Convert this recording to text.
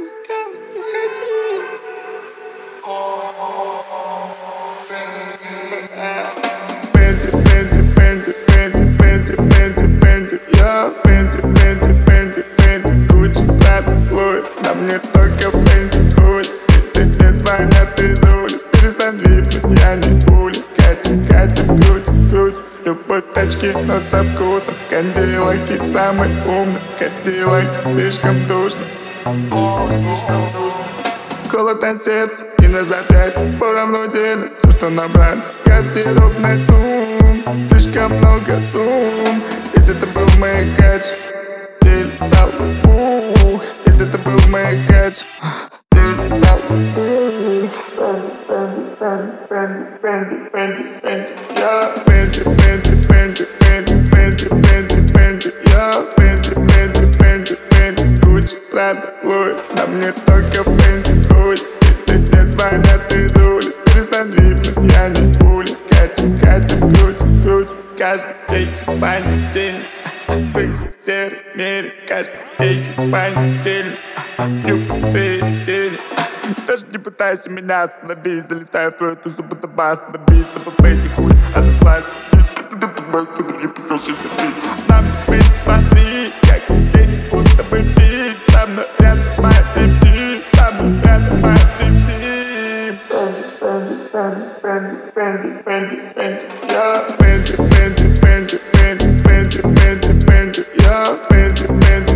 Сказ, не ходи. Фэнти, Фэнти, Фэнти, Фэнти, Фэнти, Фэнти, Фэнти. Я Фэнти, Фэнти, Фэнти, Фэнти. Гуччи, Прада, Луи. На мне только Фэнти, хуй. 30 лет звонят из улиц. Перестань липнуть, я не пуля. Катя, Катя, крутит, крутит. Любовь тачки, но со вкусом. Кандилаки самый умный. В Кадиллаке слишком душно. Холод на сердце и на запястье. Поровну делю все, что набрали. Гардероб на ЦУМ. Слишком много сумм. Если это был мой хач, дель стал ух. Если это был мой хач, дель стал ух. Я Фэнти, Фэнти, Фэнти, Фэнти, Фэнти, Фэнти, Фэнти. Я Фэнти, Фэнти, Фэнти, Фэнти. Гуччи, Прада, Луи. На мне только Фэнти, хуй. 30 лет звонят из улиц. Перестань липнуть, я не пуля. Катя, Катя, крутит, крутит. Каждый день понедельник. Прыгай в серой мире. Каждый день понедельник. Любые тени. Даже не пытайся меня остановить. Залетаю в твою тусу, будто бас на бит. Забыв эти хуй, отоплать. На меня смотри, как день, будто бы бит. Со мной рядом моя рептиль. Со мной рядом моя рептиль. Я Фэнти, Фэнти, Фэнти, Фэнти, Фэнти, Фэнти, Фэнти. Я Фэнти, Фэнти.